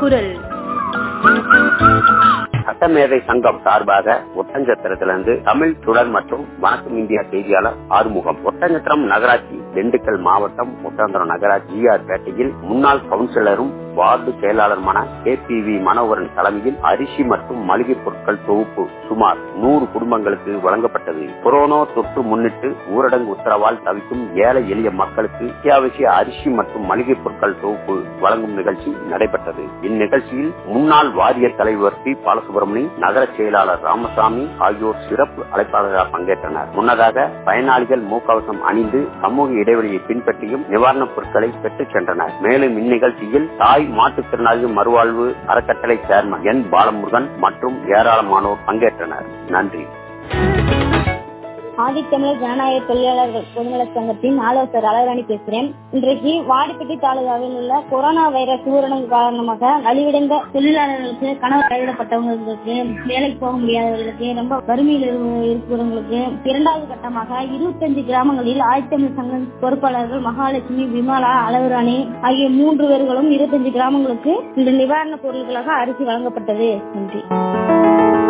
குரல். சட்டமேதை சங்கம் சார்பாக ஒட்டஞ்சத்திரத்திலிருந்து தமிழ் சுடர் மற்றும் வணக்கம் இந்தியா செய்தியாளர் ஆறுமுகம். ஒட்டஞ்சத்திரம் நகராட்சி, திண்டுக்கல் மாவட்டம் ஒட்டஞ்சத்திரம் நகராட்சி ஜிஆர் பேட்டையில் முன்னாள் கவுன்சிலரும் வார்டு செயலாளருமான KPV மனோகரன் தலைமையில் அரிசி மற்றும் மளிகை பொருட்கள் தொகுப்பு சுமார் 100 குடும்பங்களுக்கு வழங்கப்பட்டது. கொரோனா தொற்று முன்னிட்டு ஊரடங்கு உத்தரவால் தவிக்கும் ஏழை எளிய மக்களுக்கு அத்தியாவசிய அரிசி மற்றும் மளிகை பொருட்கள் தொகுப்பு வழங்கும் நிகழ்ச்சி நடைபெற்றது. இந்நிகழ்ச்சியில் முன்னாள் வாரிய தலைவர் P. பாலசுப்ரமணி, நகர செயலாளர் ராமசாமி ஆகியோர் சிறப்பு அழைப்பாளராக பங்கேற்றனர். முன்னதாக பயனாளிகள் முகக்கவசம் அணிந்து சமூக இடைவெளியை பின்பற்றியும் நிவாரணப் பொருட்களை பெற்றுச் சென்றனர். மேலும் இந்நிகழ்ச்சியில் தாய் மாற்றுத்திறனாளிகள் மறுவாழ்வு அறக்கட்டளை சேர்மன் N. பாலமுருகன் மற்றும் ஏராளமானோர் பங்கேற்றனர். நன்றி. ஆதித்தமிழர் ஜனநாயக தொழிலாளர்கள் பொதுநல சங்கத்தின் ஆலோசகர் அழகராணி பேசுகிறேன். இன்றைக்கு வாடிப்பட்டி தாலுகாவில் உள்ள கொரோனா வைரஸ் ஊரடங்கு காரணமாக நலிவடைந்த தொழிலாளர்களுக்கு, கனவு கைவிடப்பட்டவங்களுக்கு, வேலைக்கு போக முடியாதவர்களுக்கு, ரொம்ப வறுமையில் இருக்கிறவங்களுக்கு இரண்டாவது கட்டமாக 25 கிராமங்களில் ஆதித்தமிழர் சங்க பொறுப்பாளர்கள் மகாலட்சுமி, விமலா, அழகராணி ஆகிய 3 பேர்களும் 25 கிராமங்களுக்கு இந்த நிவாரணப் பொருட்களாக அரிசி வழங்கப்பட்டது. நன்றி.